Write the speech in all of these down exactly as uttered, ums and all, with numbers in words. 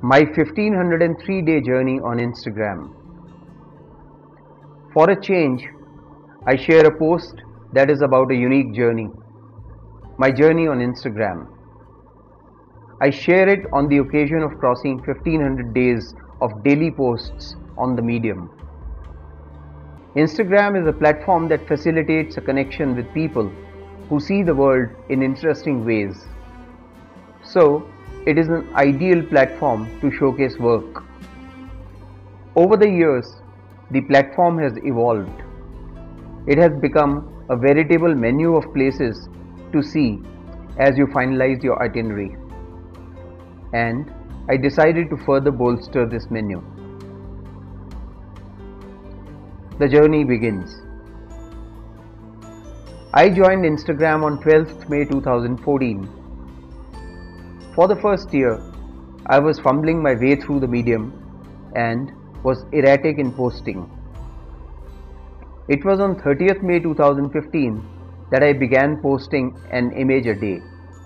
My fifteen oh three day journey on Instagram. For a change, I share a post that is about a unique journey. My journey on Instagram. I share it on the occasion of crossing fifteen hundred days of daily posts on the medium. Instagram is a platform that facilitates a connection with people who see the world in interesting ways. So, it is an ideal platform to showcase work. Over the years, the platform has evolved. It has become a veritable menu of places to see as you finalize your itinerary. And I decided to further bolster this menu. The journey begins. I joined Instagram on twelfth May two thousand fourteen. For the first year, I was fumbling my way through the medium and was erratic in posting. It was on thirtieth May two thousand fifteen that I began posting an image a day.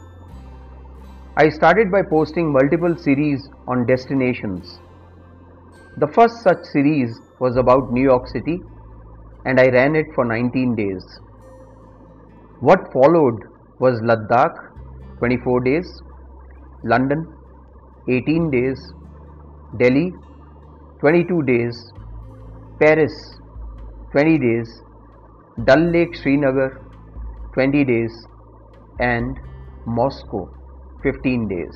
I started by posting multiple series on destinations. The first such series was about New York City, and I ran it for nineteen days. What followed was Ladakh, twenty-four days, London, eighteen days, Delhi, twenty-two days, Paris, twenty days, Dal Lake Srinagar, twenty days, and Moscow, fifteen days.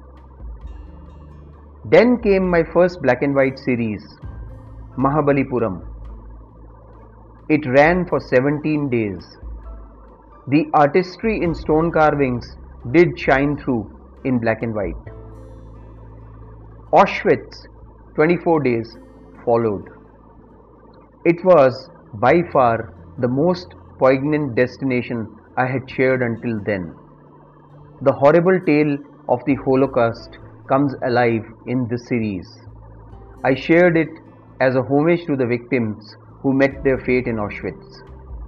Then came my first black and white series, Mahabalipuram. It ran for seventeen days. The artistry in stone carvings did shine through in black and white. Auschwitz, twenty-four days, followed. It was by far the most poignant destination I had shared until then. The horrible tale of the Holocaust comes alive in this series. I shared it as a homage to the victims who met their fate in Auschwitz.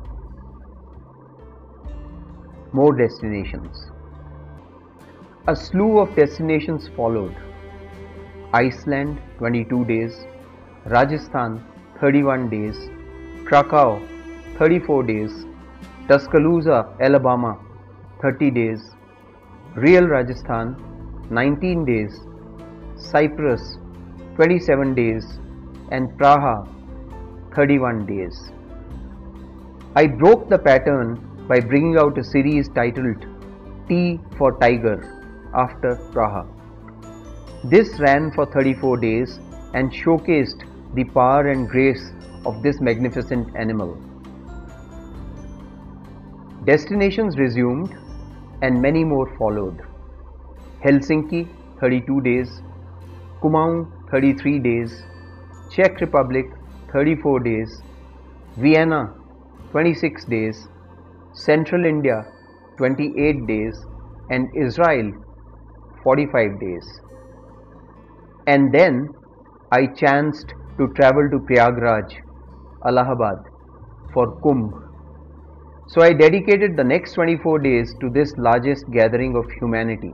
More destinations. A slew of destinations followed. Iceland, twenty-two days, Rajasthan, thirty-one days, Krakow, thirty-four days, Tuscaloosa, Alabama, thirty days, Real Rajasthan, nineteen days, Cyprus, twenty-seven days, and Praha, thirty-one days. I broke the pattern by bringing out a series titled T for Tiger after Praha. This ran for thirty-four days and showcased the power and grace of this magnificent animal. Destinations resumed and many more followed. Helsinki, thirty-two days, Kumaun, thirty-three days, Czech Republic, thirty-four days, Vienna, twenty-six days, Central India, twenty-eight days, and Israel, forty-five days. And then I chanced to travel to Prayagraj, Allahabad, for Kumbh. So I dedicated the next twenty-four days to this largest gathering of humanity.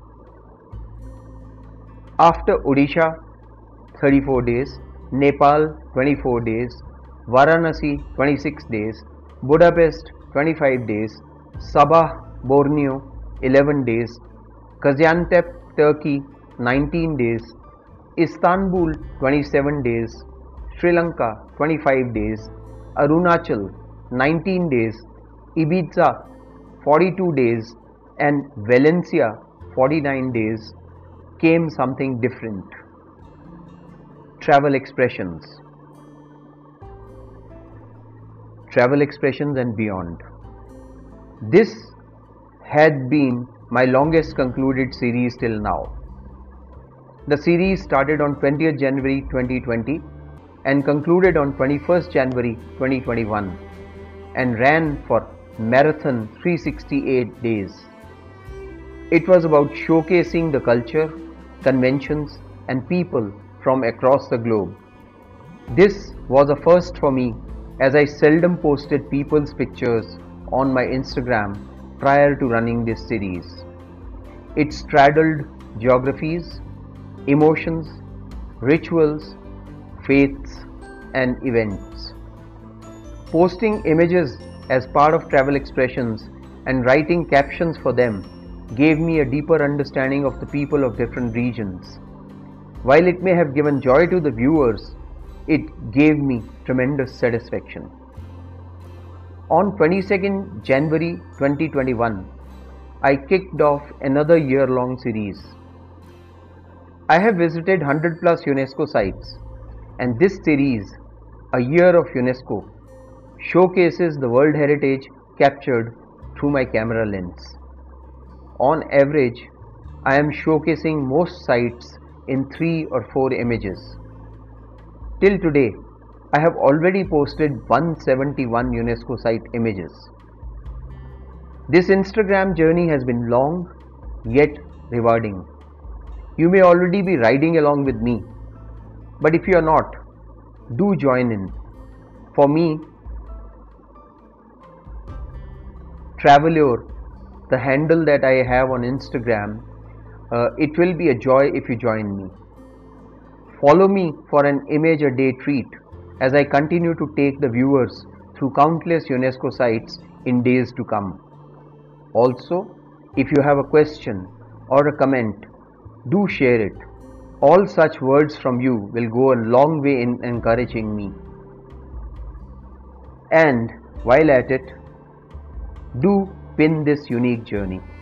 After Odisha, thirty-four days, Nepal, twenty-four days, Varanasi, twenty-six days, Budapest, twenty-five days, Sabah, Borneo, eleven days, Gaziantep, Turkey, nineteen days, Istanbul, twenty-seven days, Sri Lanka, twenty-five days, Arunachal, nineteen days, Ibiza, forty-two days, and Valencia, forty-nine days, came something different. Travel expressions. Travel expressions and beyond. This had been my longest concluded series till now. The series started on twentieth January twenty twenty and concluded on twenty-first January twenty twenty-one and ran for marathon three hundred sixty-eight days. It was about showcasing the culture, conventions, and people from across the globe. This was a first for me, as I seldom posted people's pictures on my Instagram prior to running this series. It straddled geographies, emotions, rituals, faiths, and events. Posting images as part of travel expressions and writing captions for them gave me a deeper understanding of the people of different regions. While it may have given joy to the viewers, it gave me tremendous satisfaction. On twenty-second January twenty twenty-one, I kicked off another year-long series. I have visited one hundred plus UNESCO sites, and this series, A Year of UNESCO, showcases the world heritage captured through my camera lens. On average, I am showcasing most sites in three or four images. Till today, I have already posted one hundred seventy-one UNESCO site images. This Instagram journey has been long yet rewarding. You may already be riding along with me, but if you are not, do join in. For me, Travelure, the handle that I have on Instagram, uh, it will be a joy if you join me. Follow me for an image a day treat as I continue to take the viewers through countless UNESCO sites in days to come. Also, if you have a question or a comment, do share it. All such words from you will go a long way in encouraging me. And while at it, do pin this unique journey.